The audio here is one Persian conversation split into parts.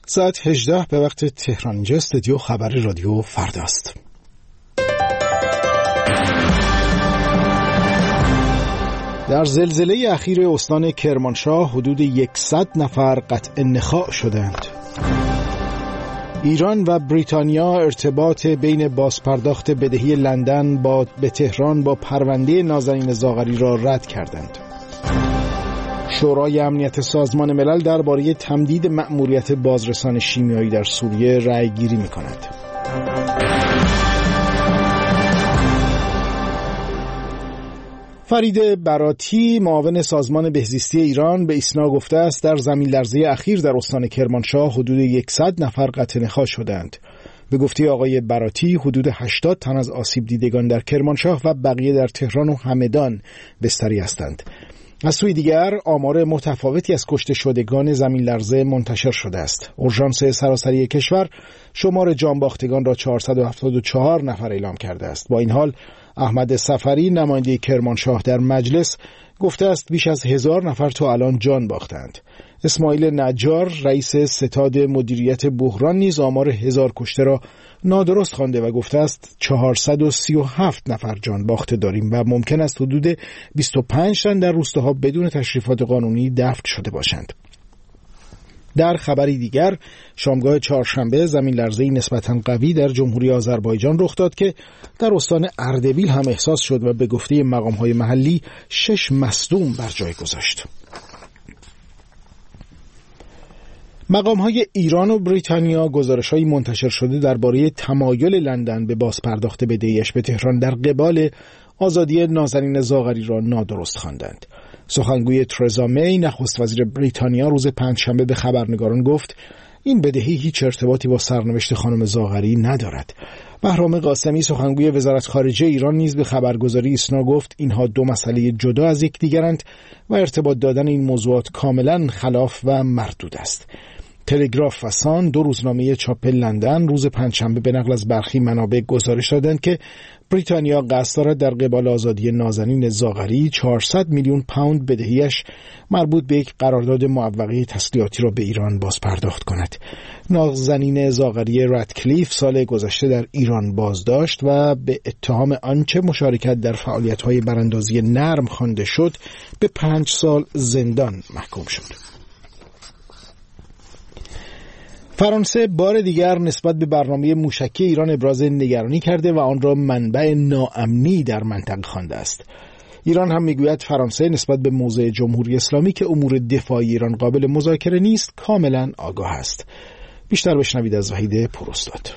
ساعت 18 به وقت تهران. اینجا استودیو خبر رادیو فردا است. در زلزله اخیر استان کرمانشاه حدود 100 نفر قطع نخاع شدند. ایران و بریتانیا ارتباط بین بازپرداخت بدهی لندن به تهران با پرونده نازنین زاغری را رد کردند. شورای امنیت سازمان ملل درباره تمدید مأموریت بازرسان شیمیایی در سوریه رأی گیری می‌کند. فرید براتی معاون سازمان بهزیستی ایران به ایسنا گفته است در زمین لرزه اخیر در استان کرمانشاه حدود 100 نفر قطع نخاع شدند. به گفته آقای براتی حدود 80 تن از آسیب دیدگان در کرمانشاه و بقیه در تهران و همدان بستری هستند. از سوی دیگر آمار متفاوتی از کشته شدگان زمین لرزه منتشر شده است. اورژانس سراسری کشور شمار جانباختگان را 474 نفر اعلام کرده است. با این حال احمد سفری نماینده کرمانشاه در مجلس گفته است بیش از 1000 نفر تا الان جان باختند. اسماعیل نجار رئیس ستاد مدیریت بحران نیز آمار 1000 کشته را نادرست خوانده و گفته است 437 نفر جان باخته داریم و ممکن است حدود 25 تن در روستاها بدون تشریفات قانونی دفن شده باشند. در خبری دیگر شامگاه چهارشنبه زمین لرزه‌ای نسبتاً قوی در جمهوری آذربایجان رخ داد که در استان اردبیل هم احساس شد و به گفته مقام‌های محلی 6 مصدوم بر جای گذاشت. مقام‌های ایران و بریتانیا گزارش‌های منتشر شده درباره تمایل لندن به بازپرداخت بدهیش به تهران در قبال آزادی نازنین زاغری را نادرست خواندند. سخنگوی ترزا می نخست وزیر بریتانیا روز پنجشنبه به خبرنگاران گفت این بدهی هیچ ارتباطی با سرنوشت خانم زاغری ندارد. بهرام قاسمی سخنگوی وزارت خارجه ایران نیز به خبرگزاری ایسنا گفت اینها دو مسئله جدا از یکدیگرند و ارتباط دادن این موضوعات کاملا خلاف و مردود است. تلگراف و سان دو روزنامه چاپ لندن روز پنجشنبه به نقل از برخی منابع گزارش دادند که بریتانیا قصد دارد در قبال آزادی نازنین زاغری 400 میلیون پوند بدهیش مربوط به یک قرارداد معوقه تسلیحاتی را به ایران بازپرداخت کند. نازنین زاغری رادکلیف سال گذشته در ایران بازداشت و به اتهام آنچه مشارکت در فعالیت‌های براندازی نرم خوانده شد به 5 سال زندان محکوم شد. فرانسه بار دیگر نسبت به برنامه موشکی ایران ابراز نگرانی کرده و آن را منبع ناامنی در منطقه خوانده است. ایران هم میگوید فرانسه نسبت به موضع جمهوری اسلامی که امور دفاعی ایران قابل مذاکره نیست کاملا آگاه است. بیشتر بشنوید از وحید پوراستاد.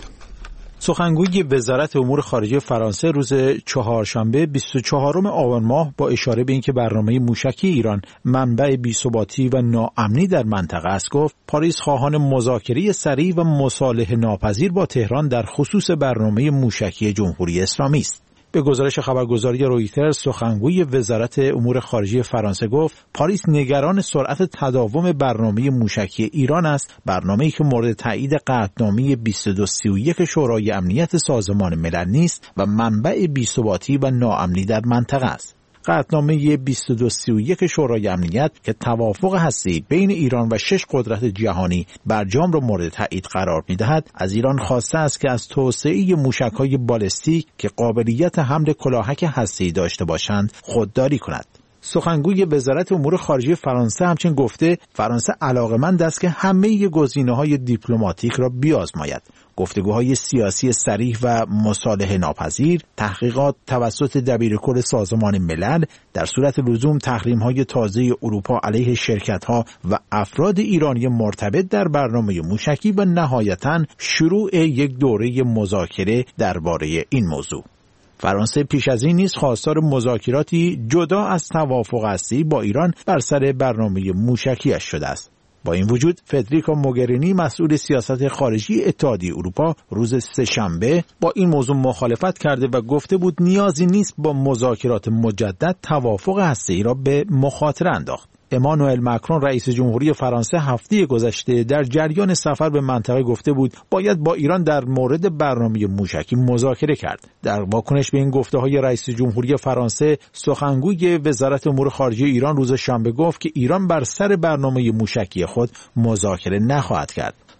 سخنگوی وزارت امور خارجه فرانسه روز چهارشنبه 24 آبان ماه با اشاره به اینکه برنامه موشکی ایران منبع بی‌ثباتی و ناامنی در منطقه است گفت پاریس خواهان مذاکره سریع و مصالحه ناپذیر با تهران در خصوص برنامه موشکی جمهوری اسلامی است. به گزارش خبرگزاری رویترز سخنگوی وزارت امور خارجه فرانسه گفت پاریس نگران سرعت تداوم برنامه موشکی ایران است، برنامه‌ای که مورد تایید قطعنامه 2231 شورای امنیت سازمان ملل نیست و منبع بی‌ثباتی و ناامنی در منطقه است. قطعنامه 2231 شورای امنیت که توافق هسته‌ای بین ایران و 6 قدرت جهانی برجام را مورد تایید قرار می‌دهد، از ایران خواسته است که از توسعه موشک‌های بالستیک که قابلیت حمل کلاهک هسته‌ای داشته باشند خودداری کند. سخنگوی وزارت امور خارجه فرانسه همچنین گفته فرانسه علاقه‌مند است که همه گزینه‌های دیپلماتیک را بیازماید. گفتگوهای سیاسی صریح و مصالحه ناپذیر، تحقیقات توسط دبیرکل سازمان ملل، در صورت لزوم تحریم‌های تازه اروپا علیه شرکت‌ها و افراد ایرانی مرتبط در برنامه موشکی و نهایتاً شروع یک دوره مذاکره درباره این موضوع. فرانسه پیش از این نیز خواستار مذاکراتی جدا از توافق هسته‌ای با ایران بر سر برنامه موشکی‌اش شده است. با این وجود فدریکا موگرینی مسئول سیاست خارجی اتحادیه اروپا روز سه‌شنبه با این موضوع مخالفت کرده و گفته بود نیازی نیست با مذاکرات مجدد توافق هسته‌ای را به مخاطره انداخت. امانوئل مکرون رئیس جمهوری فرانسه هفته گذشته در جریان سفر به منطقه گفته بود باید با ایران در مورد برنامه موشکی مذاکره کرد. در واکنش به این گفته‌های رئیس جمهوری فرانسه، سخنگوی وزارت امور خارجه ایران روز شنبه گفت که ایران بر سر برنامه موشکی خود مذاکره نخواهد کرد.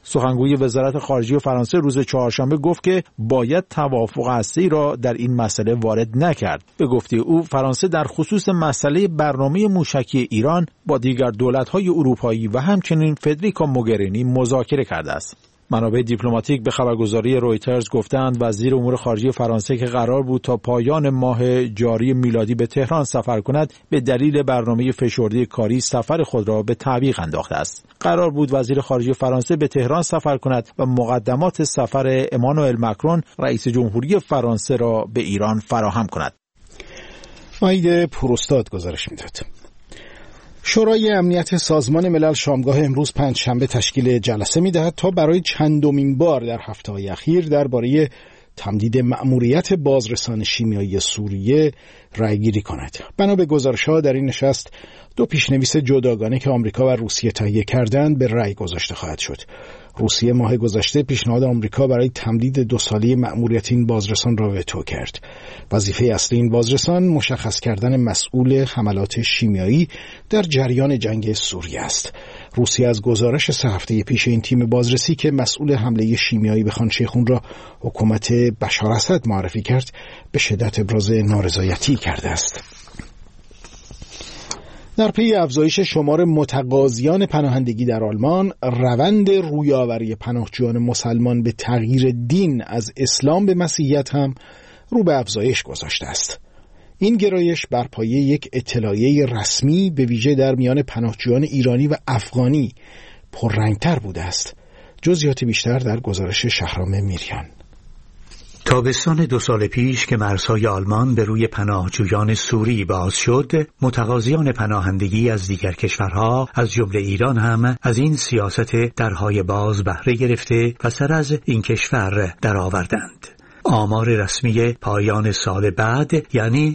سخنگوی وزارت خارجه فرانسه روز چهارشنبه گفت که باید توافق هسته‌ای را در این مسئله وارد نکرد. به گفته او فرانسه در خصوص مسئله برنامه موشکی ایران با دیگر دولت‌های اروپایی و همچنین فدریکا موگرینی مذاکره کرده است. منابع دیپلماتیک به خبرگزاری رویترز گفتند وزیر امور خارجه فرانسه که قرار بود تا پایان ماه جاری میلادی به تهران سفر کند به دلیل برنامه فشرده کاری سفر خود را به تعویق انداخته است. قرار بود وزیر خارجه فرانسه به تهران سفر کند و مقدمات سفر امانوئل مکرون رئیس جمهوری فرانسه را به ایران فراهم کند. مایید پروستاد گزارش می‌داد. شورای امنیت سازمان ملل شامگاه امروز پنجشنبه تشکیل جلسه می‌دهد تا برای چندمین بار در هفته‌های اخیر درباره تمدید مأموریت بازرسان شیمیایی سوریه رأی‌گیری کند. بنا به گزارش‌ها در این نشست دو پیشنویس جداگانه که آمریکا و روسیه تهیه کردند به رأی گذاشته خواهد شد. روسیه ماه گذشته پیشنهاد آمریکا برای تمدید 2 ساله مأموریت این بازرسان را وتو کرد. وظیفه اصلی این بازرسان مشخص کردن مسئول حملات شیمیایی در جریان جنگ سوریه است. روسیه از گزارش 3 هفته پیش این تیم بازرسی که مسئول حمله شیمیایی به خان شیخون را حکومت بشار اسد معرفی کرد به شدت ابراز نارضایتی کرده است. در پی افزایش شمار متقاضیان پناهندگی در آلمان، روند رویاوری پناهجویان مسلمان به تغییر دین از اسلام به مسیحیت هم رو به افزایش گذاشته است. این گرایش بر پایه یک اطلاعیه رسمی به ویژه در میان پناهجویان ایرانی و افغانی پررنگتر بوده است. جزئیات بیشتر در گزارش شهرام میریان. تابستان 2 سال پیش که مرزهای آلمان به روی پناهجویان سوری باز شد، متقاضیان پناهندگی از دیگر کشورها از جمله ایران هم از این سیاست درهای باز بهره گرفته و سر از این کشور درآوردند. آمار رسمی پایان سال بعد یعنی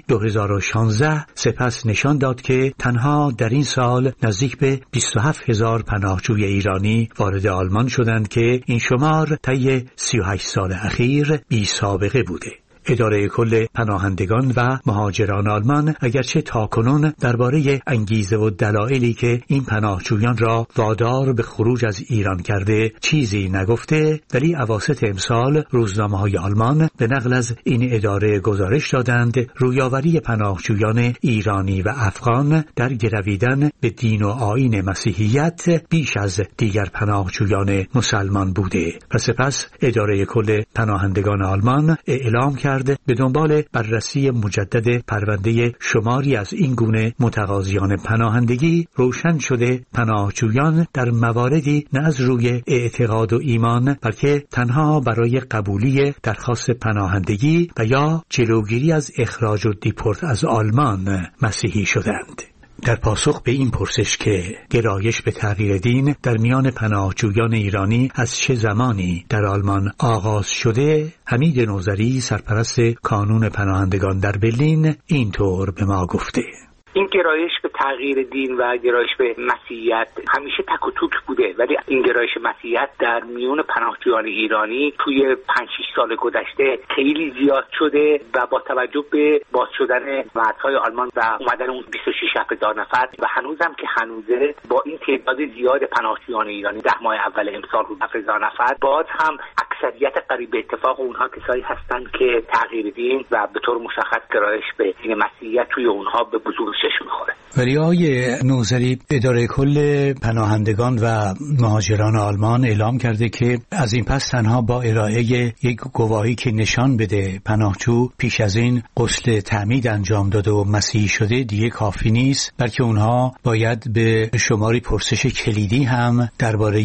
2016 سپس نشان داد که تنها در این سال نزدیک به 27,000 پناهجوی ایرانی وارد آلمان شدند که این شمار طی 38 سال اخیر بی سابقه بوده. اداره کل پناهندگان و مهاجران آلمان اگرچه تاکنون درباره انگیزه و دلایلی که این پناهجویان را وادار به خروج از ایران کرده چیزی نگفته، ولی اواسط امسال روزنامه‌های آلمان به نقل از این اداره گزارش دادند رویاوری پناهجویان ایرانی و افغان در گرویدن به دین و آیین مسیحیت بیش از دیگر پناهجویان مسلمان بوده و سپس اداره کل پناهندگان آلمان اعلام کرد به دنبال بررسی مجدد پرونده شماری از این گونه متقاضیان پناهندگی روشن شده پناهجویان در مواردی نه از روی اعتقاد و ایمان بلکه تنها برای قبولی درخواست پناهندگی و یا جلوگیری از اخراج و دیپورت از آلمان مسیحی شدند. در پاسخ به این پرسش که گرایش به تغییر دین در میان پناهجویان ایرانی از چه زمانی در آلمان آغاز شده، حمید نوذری سرپرست کانون پناهندگان در برلین اینطور به ما گفته: این گرایش به تغییر دین و گرایش به مسیحیت همیشه تک و توک بوده، ولی این گرایش مسیحیت در میون پناهجویان ایرانی توی 5-6 سال گذشته خیلی زیاد شده و با توجه به باز شدن مرزهای آلمان و اومدن اون 26,000 نفر و هنوزم که هنوزه با این تعداد زیاد پناهجویان ایرانی 10 ماه اول امسال رو 7,000 نفر، باز هم اکثریت قریب به اتفاق اونها کسایی هستن که تغییر دین و به طور مشخص گرایش به دین مسیحیت توی اونها به بزرگ میخوره. ولی آقای نوذری، اداره کل پناهندگان و مهاجران آلمان اعلام کرده که از این پس تنها با ارائه یک گواهی که نشان بده پناهجو پیش از این غسل تعمید انجام داده و مسیحی شده دیگه کافی نیست، بلکه اونها باید به شماری پرسش کلیدی هم درباره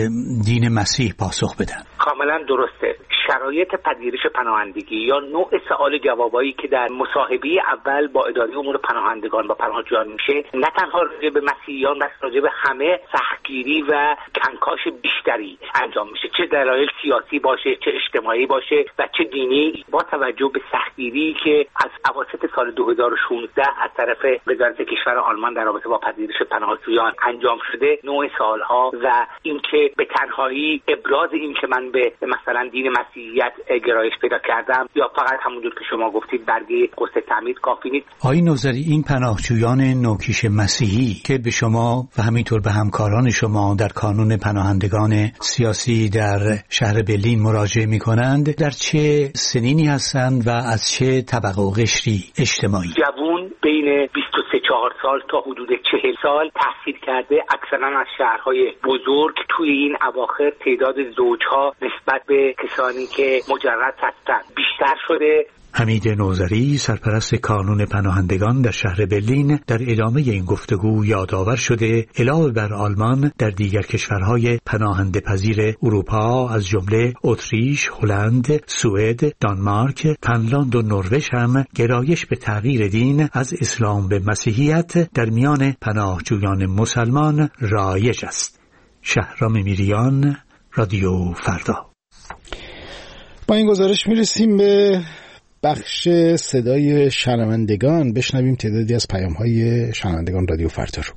دین مسیح پاسخ بدن. کاملا درسته. شرایط پذیرش پناهندگی یا نوع سوال جوابایی که در مصاحبه اول با اداره امور پناهندگان و پناهجویان میشه، نه تنها راجع به مسیحیان بلکه راجع به همه سختگیری و کنکاش بیشتری انجام میشه، چه دلایل سیاسی باشه، چه اجتماعی باشه و چه دینی. با توجه به سختگیری که از اواسط سال 2016 از طرف وزارت کشور آلمان در رابطه با پذیرش پناهجویان انجام شده، نوع سوالها و اینکه به تنهایی ابراز این که من به مثلا دین مسیحی مسیحیت گرایش پیدا کردم یا فقط همونجور که شما گفتید برگه قصه تعمید کافی نیست. آقای نوذری، این پناهجویان نوکیش مسیحی که به شما و همینطور به همکاران شما در کانون پناهندگان سیاسی در شهر برلین مراجعه می‌کنند، در چه سنینی هستند و از چه طبقه و قشری اجتماعی؟ جوون بین 23-4 سال تا حدود 40 سال تحصیل کرده، اکثرا از شهرهای بزرگ. توی این اواخر تعداد زوجها نسبت به کسانی که مجرد هستند بیشتر شده. حمید نوذری، سرپرست کانون پناهندگان در شهر برلین، در ادامه این گفتگو یادآور شده علاوه بر آلمان در دیگر کشورهای پناهنده پذیر اروپا از جمله اتریش، هلند، سوئد، دانمارک، فنلاند و نروژ هم گرایش به تغییر دین از اسلام به مسیحیت در میان پناهجویان مسلمان رایج است. شهرام میریان، رادیو فردا. با این گزارش میرسیم به بخش صدای شنوندگان. بشنویم تعدادی از پیام‌های شنوندگان رادیو فردا رو.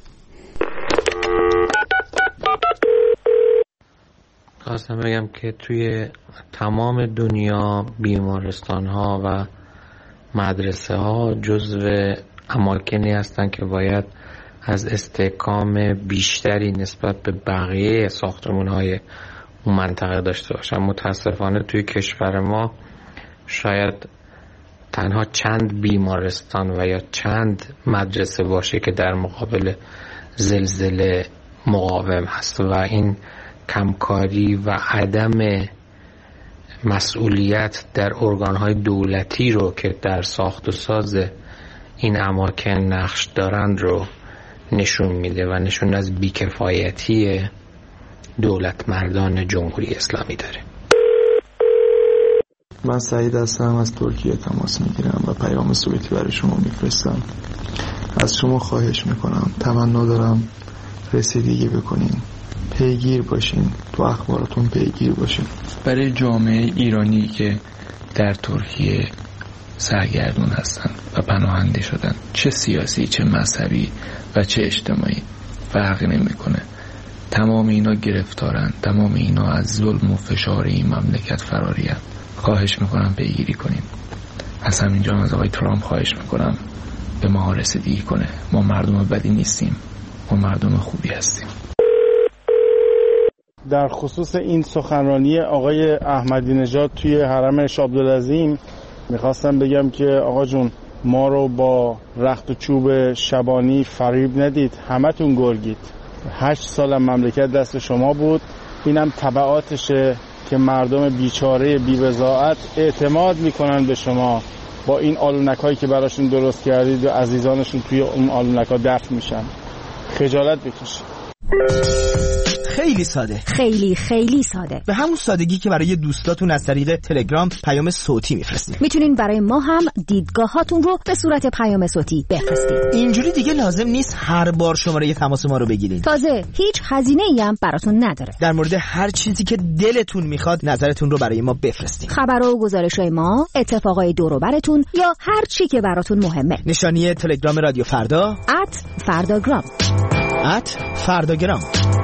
خواستم بگم که توی تمام دنیا بیمارستان‌ها و مدرسه‌ها جزو اماکنی هستن که باید از استحکام بیشتری نسبت به بقیه ساختمان‌های اون منطقه داشته باشن. متاسفانه توی کشور ما شاید تنها چند بیمارستان و یا چند مدرسه باشه که در مقابل زلزله مقاوم هست و این کمکاری و عدم مسئولیت در ارگان‌های دولتی رو که در ساخت و ساز این اماکن نقش دارند رو نشون میده و نشون از بیکفایتی دولت مردان جمهوری اسلامی داره. من سعید هستم، از ترکیه تماس میگیرم و پیام صوتی برای شما میفرستم. از شما خواهش میکنم، تمنا دارم رسیدگی بکنین، پیگیر باشین، تو اخباراتون پیگیر باشین. برای جامعه ایرانی که در ترکیه سرگردون هستن و پناهنده شدن، چه سیاسی، چه مذهبی و چه اجتماعی فرقی نمیکنه. تمام اینا گرفتارن، تمام اینا از ظلم و فشار این مملکت فرارین. خواهش میکنم پیگیری کنیم. از همینجا از آقای ترامپ خواهش میکنم به ما رسیدگی کنه. ما مردم بدی نیستیم، ما مردم خوبی هستیم. در خصوص این سخنرانی آقای احمدی نژاد توی حرم شاه عبدالعظیم میخواستم بگم که آقا جون، ما رو با رخت و چوب شبانی فریب ندید، همتون گرگید. 8 سال مملکت دست شما بود، اینم تبعاتشه که مردم بیچاره بی‌بضاعت اعتماد میکنن به شما. با این آلونکایی که براشون درست کردید و عزیزانشون توی اون آلونکا دفن میشن. خجالت بکشید. خیلی ساده، خیلی ساده، به همون سادگی که برای دوستاتون از طریق تلگرام پیام صوتی میفرستید. میتونین برای ما هم دیدگاهاتون رو به صورت پیام صوتی بفرستید. اینجوری دیگه لازم نیست هر بار شماره تماس ما رو بگیرید. تازه هیچ هزینه‌ای هم براتون نداره. در مورد هر چیزی که دلتون میخواد نظرتون رو برای ما بفرستید. خبرها و گزارش‌های ما، اتفاقای دور و براتون یا هر چی که براتون مهمه. نشانی تلگرام رادیو فردا @فرداگرام. @فرداگرام.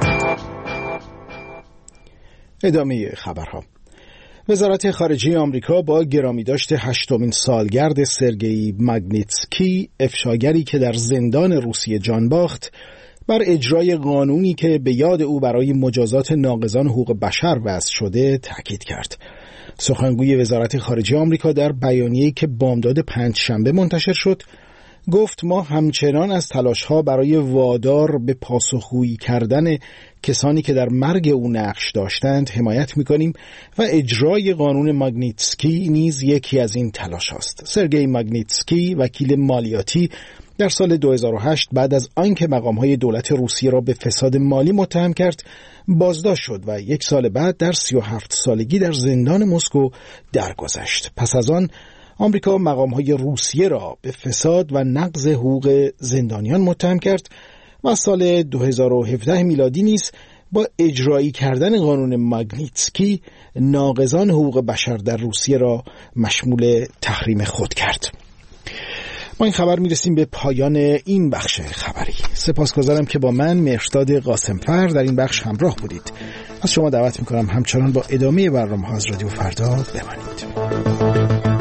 ادامه خبرها. وزارت خارجه آمریکا با گرامی داشت 8مین سالگرد سرگئی ماگنیتسکی، افشاگری که در زندان روسیه جان باخت، بر اجرای قانونی که به یاد او برای مجازات ناقضان حقوق بشر وضع شده تاکید کرد. سخنگوی وزارت خارجه آمریکا در بیانیه‌ای که بامداد پنجشنبه منتشر شد گفت ما همچنان از تلاش‌ها برای وادار به پاسخگویی کردن کسانی که در مرگ او نقش داشتند حمایت می‌کنیم و اجرای قانون ماگنیتسکی نیز یکی از این تلاش است. سرگئی ماگنیتسکی، وکیل مالیاتی، در سال 2008 بعد از آنکه مقام‌های دولت روسیه را به فساد مالی متهم کرد بازداشت شد و 1 سال بعد در 37 سالگی در زندان مسکو درگذشت. پس از آن آمریکا مقام‌های روسیه را به فساد و نقض حقوق زندانیان متهم کرد و سال 2017 میلادی نیز با اجرایی کردن قانون ماگنیتسکی ناقضان حقوق بشر در روسیه را مشمول تحریم خود کرد. ما این خبر میرسیم به پایان این بخش خبری. سپاسگزارم که با من مهرداد قاسمفر در این بخش همراه بودید. از شما دعوت میکنم همچنان با ادامه برنامه‌ها از رادیو فردا بمانید.